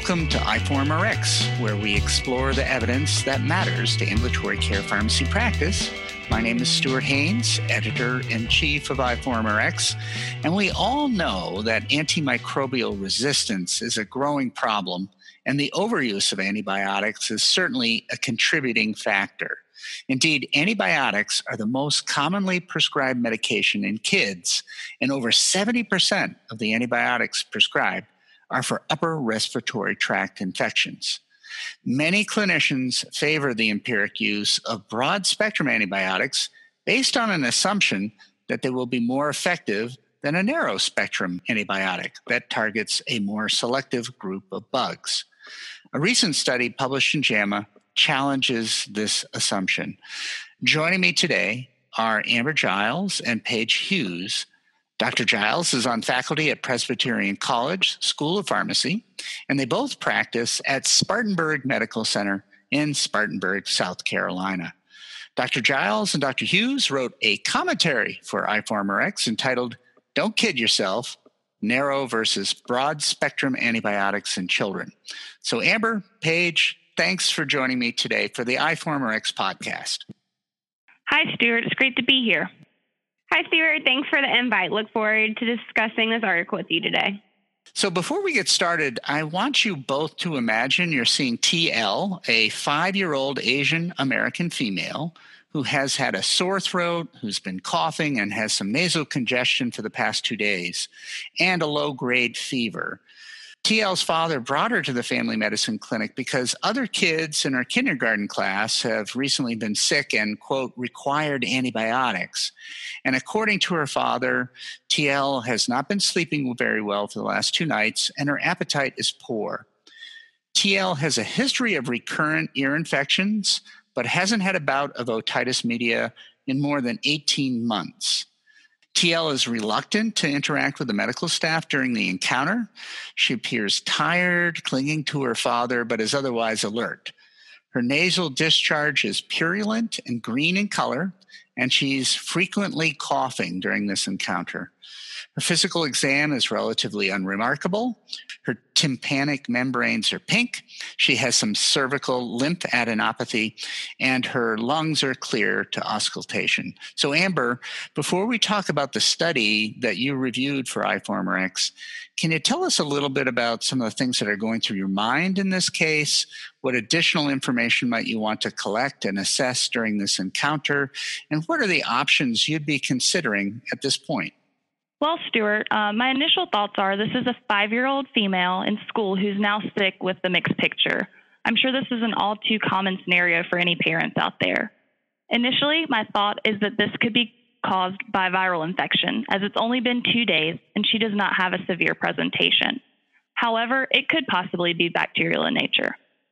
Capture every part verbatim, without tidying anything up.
Welcome to iForumRx, where we explore the evidence that matters to ambulatory care pharmacy practice. My name is Stuart Haynes, Editor-in-Chief of iForumRx, and we all know that antimicrobial resistance is a growing problem, and the overuse of antibiotics is certainly a contributing factor. Indeed, antibiotics are the most commonly prescribed medication in kids, and over seventy percent of the antibiotics prescribed are for upper respiratory tract infections. Many clinicians favor the empiric use of broad-spectrum antibiotics based on an assumption that they will be more effective than a narrow-spectrum antibiotic that targets a more selective group of bugs. A recent study published in JAMA challenges this assumption. Joining me today are Amber Giles and Paige Hughes. Doctor Giles is on faculty at Presbyterian College School of Pharmacy, and they both practice at Spartanburg Medical Center in Spartanburg, South Carolina. Doctor Giles and Doctor Hughes wrote a commentary for iForumRx entitled, "Don't Kid Yourself, Narrow versus Broad Spectrum Antibiotics in Children." So Amber, Paige, thanks for joining me today for the iForumRx podcast. Hi, Stuart. It's great to be here. Hi, Stuart. Thanks for the invite. Look forward to discussing this article with you today. So before we get started, I want you both to imagine you're seeing T L, a five-year-old Asian American female who has had a sore throat, who's been coughing and has some nasal congestion for the past two days, and a low-grade fever. T L's father brought her to the family medicine clinic because other kids in her kindergarten class have recently been sick and, quote, required antibiotics. And according to her father, T L has not been sleeping very well for the last two nights, and her appetite is poor. T L has a history of recurrent ear infections, but hasn't had a bout of otitis media in more than eighteen months. T L is reluctant to interact with the medical staff during the encounter. She appears tired, clinging to her father, but is otherwise alert. Her nasal discharge is purulent and green in color, and she's frequently coughing during this encounter. Her physical exam is relatively unremarkable. Her tympanic membranes are pink. She has some cervical lymphadenopathy, and her lungs are clear to auscultation. So, Amber, before we talk about the study that you reviewed for iForumRx, can you tell us a little bit about some of the things that are going through your mind in this case? What additional information might you want to collect and assess during this encounter? And what are the options you'd be considering at this point? Well, Stuart, uh, my initial thoughts are this is a five-year-old female in school who's now sick with the mixed picture. I'm sure this is an all too common scenario for any parents out there. Initially, my thought is that this could be caused by viral infection, as it's only been two days and she does not have a severe presentation. However, it could possibly be bacterial in nature.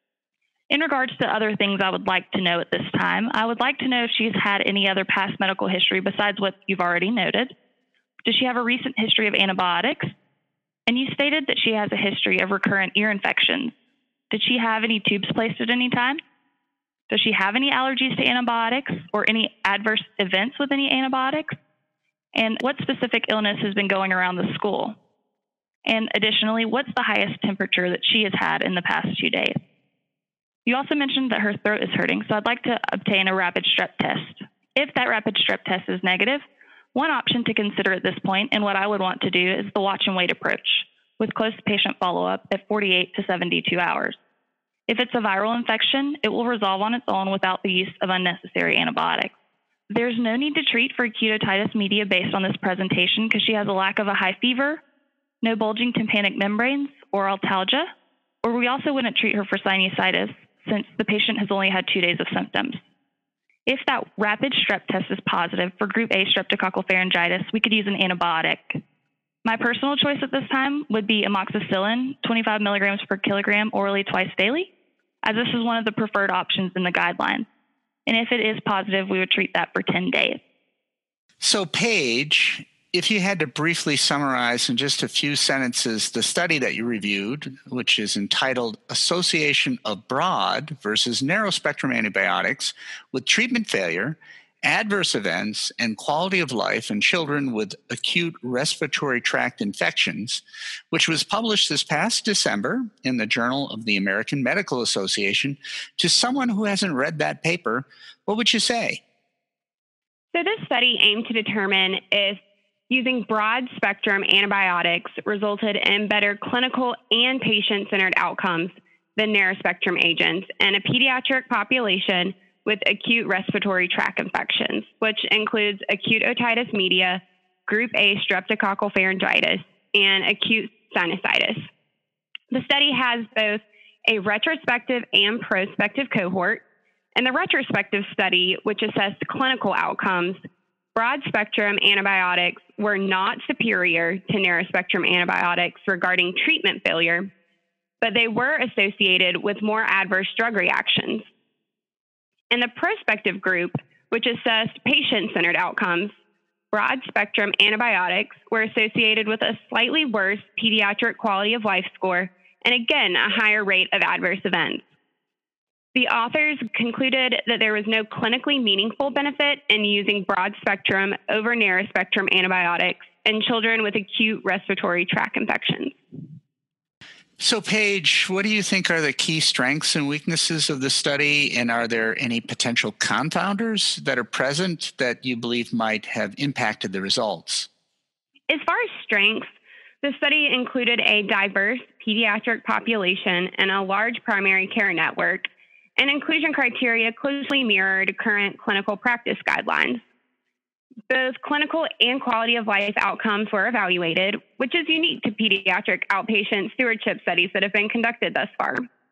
In regards to other things I would like to know at this time, I would like to know if she's had any other past medical history besides what you've already noted. Does she have a recent history of antibiotics? And you stated that she has a history of recurrent ear infections. Did she have any tubes placed at any time? Does she have any allergies to antibiotics or any adverse events with any antibiotics? And what specific illness has been going around the school? And additionally, what's the highest temperature that she has had in the past two days? You also mentioned that her throat is hurting, so I'd like to obtain a rapid strep test. If that rapid strep test is negative, one option to consider at this point, and what I would want to do, is the watch and wait approach, with close patient follow-up at forty-eight to seventy-two hours. If it's a viral infection, it will resolve on its own without the use of unnecessary antibiotics. There's no need to treat for acute otitis media based on this presentation because she has a lack of a high fever, no bulging tympanic membranes or arthalgia, or we also wouldn't treat her for sinusitis since the patient has only had two days of symptoms. If that rapid strep test is positive for group A streptococcal pharyngitis, we could use an antibiotic. My personal choice at this time would be amoxicillin, twenty-five milligrams per kilogram orally twice daily, as this is one of the preferred options in the guidelines. And if it is positive, we would treat that for ten days. So, Paige, if you had to briefly summarize in just a few sentences the study that you reviewed, which is entitled Association of Broad versus Narrow Spectrum Antibiotics with Treatment Failure Adverse Events and Quality of Life in Children with Acute Respiratory Tract Infections, which was published this past December in the Journal of the American Medical Association. To someone who hasn't read that paper, what would you say? So this study aimed to determine if using broad-spectrum antibiotics resulted in better clinical and patient-centered outcomes than narrow-spectrum agents in a pediatric population with acute respiratory tract infections, which includes acute otitis media, group A streptococcal pharyngitis, and acute sinusitis. The study has both a retrospective and prospective cohort. In the retrospective study, which assessed clinical outcomes, broad-spectrum antibiotics were not superior to narrow-spectrum antibiotics regarding treatment failure, but they were associated with more adverse drug reactions. In the prospective group, which assessed patient-centered outcomes, broad-spectrum antibiotics were associated with a slightly worse pediatric quality of life score and, again, a higher rate of adverse events. The authors concluded that there was no clinically meaningful benefit in using broad-spectrum over narrow-spectrum antibiotics in children with acute respiratory tract infections. So, Paige, what do you think are the key strengths and weaknesses of the study, and are there any potential confounders that are present that you believe might have impacted the results? As far as strengths, the study included a diverse pediatric population and a large primary care network, and inclusion criteria closely mirrored current clinical practice guidelines. Both clinical and quality of life outcomes were evaluated, which is unique to pediatric outpatient stewardship studies that have been conducted thus far.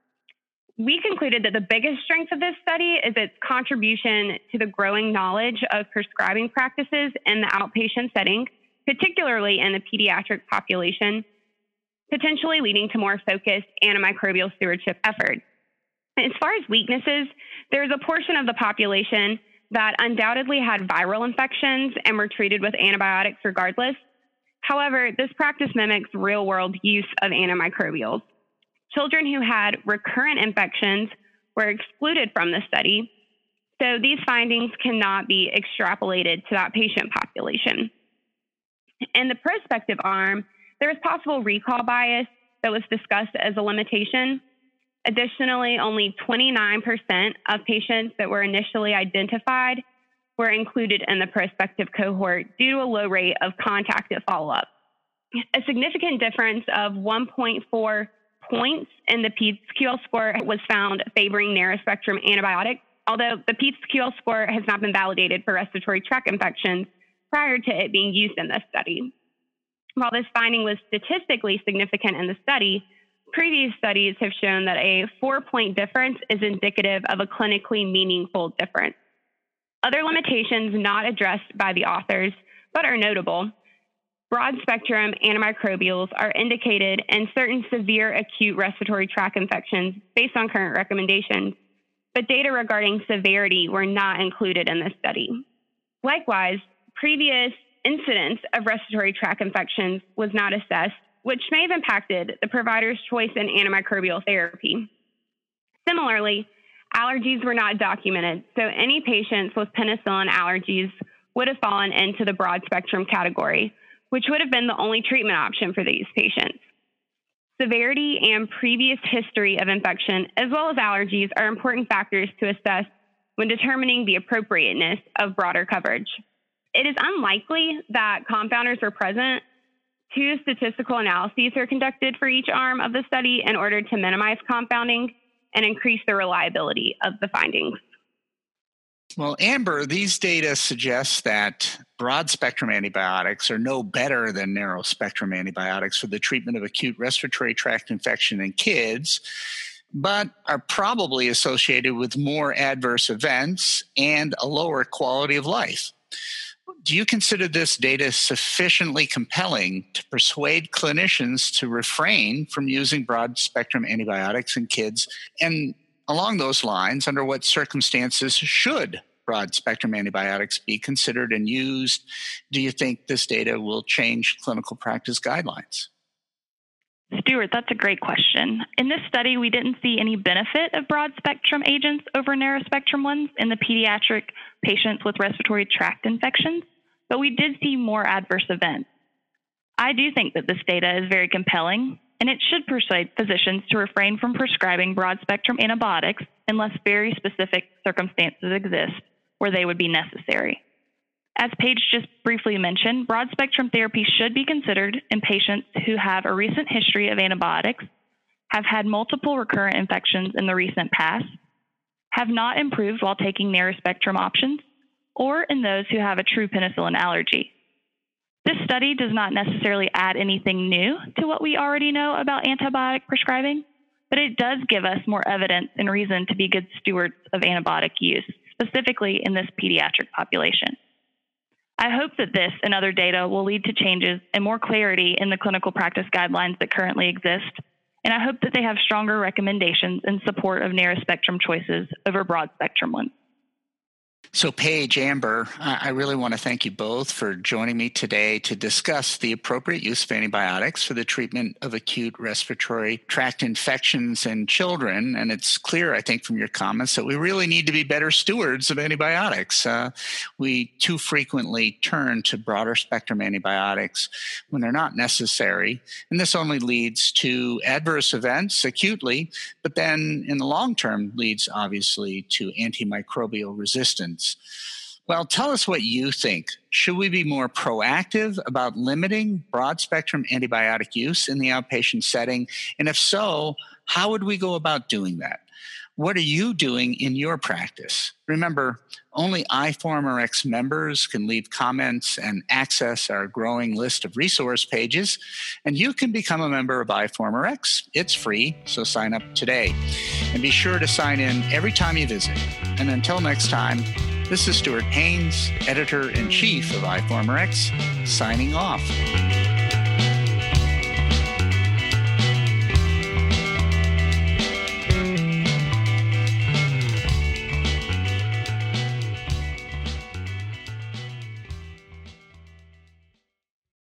We concluded that the biggest strength of this study is its contribution to the growing knowledge of prescribing practices in the outpatient setting, particularly in the pediatric population, potentially leading to more focused antimicrobial stewardship efforts. As far as weaknesses, there is a portion of the population that undoubtedly had viral infections and were treated with antibiotics regardless. However, this practice mimics real-world use of antimicrobials. Children who had recurrent infections were excluded from the study, so these findings cannot be extrapolated to that patient population. In the prospective arm, there was possible recall bias that was discussed as a limitation. Additionally, only twenty-nine percent of patients that were initially identified were included in the prospective cohort due to a low rate of contact at follow-up. A significant difference of one point four points in the P E D S Q L score was found favoring narrow-spectrum antibiotics, although the P E D S Q L score has not been validated for respiratory tract infections prior to it being used in this study. While this finding was statistically significant in the study, previous studies have shown that a four-point difference is indicative of a clinically meaningful difference. Other limitations not addressed by the authors, but are notable. Broad-spectrum antimicrobials are indicated in certain severe acute respiratory tract infections based on current recommendations, but data regarding severity were not included in this study. Likewise, previous incidence of respiratory tract infections was not assessed, which may have impacted the provider's choice in antimicrobial therapy. Similarly, allergies were not documented, so any patients with penicillin allergies would have fallen into the broad spectrum category, which would have been the only treatment option for these patients. Severity and previous history of infection, as well as allergies, are important factors to assess when determining the appropriateness of broader coverage. It is unlikely that confounders were present. Two statistical analyses are conducted for each arm of the study in order to minimize confounding and increase the reliability of the findings. Well, Amber, these data suggest that broad-spectrum antibiotics are no better than narrow-spectrum antibiotics for the treatment of acute respiratory tract infection in kids, but are probably associated with more adverse events and a lower quality of life. Do you consider this data sufficiently compelling to persuade clinicians to refrain from using broad-spectrum antibiotics in kids? And along those lines, under what circumstances should broad-spectrum antibiotics be considered and used? Do you think this data will change clinical practice guidelines? Stuart, that's a great question. In this study, we didn't see any benefit of broad-spectrum agents over narrow-spectrum ones in the pediatric patients with respiratory tract infections, but we did see more adverse events. I do think that this data is very compelling, and it should persuade physicians to refrain from prescribing broad-spectrum antibiotics unless very specific circumstances exist where they would be necessary. As Paige just briefly mentioned, broad-spectrum therapy should be considered in patients who have a recent history of antibiotics, have had multiple recurrent infections in the recent past, have not improved while taking narrow-spectrum options, or in those who have a true penicillin allergy. This study does not necessarily add anything new to what we already know about antibiotic prescribing, but it does give us more evidence and reason to be good stewards of antibiotic use, specifically in this pediatric population. I hope that this and other data will lead to changes and more clarity in the clinical practice guidelines that currently exist, and I hope that they have stronger recommendations in support of narrow-spectrum choices over broad-spectrum ones. So Paige, Amber, I really want to thank you both for joining me today to discuss the appropriate use of antibiotics for the treatment of acute respiratory tract infections in children. And it's clear, I think, from your comments that we really need to be better stewards of antibiotics. Uh, we too frequently turn to broader spectrum antibiotics when they're not necessary. And this only leads to adverse events acutely, but then in the long term leads obviously to antimicrobial resistance. Well, tell us what you think. Should we be more proactive about limiting broad-spectrum antibiotic use in the outpatient setting? And if so, how would we go about doing that? What are you doing in your practice? Remember, only I Form R X members can leave comments and access our growing list of resource pages, and you can become a member of I Form R X. It's free, so sign up today. And be sure to sign in every time you visit. And until next time, this is Stuart Haynes, Editor-in-Chief of I Form R X, signing off.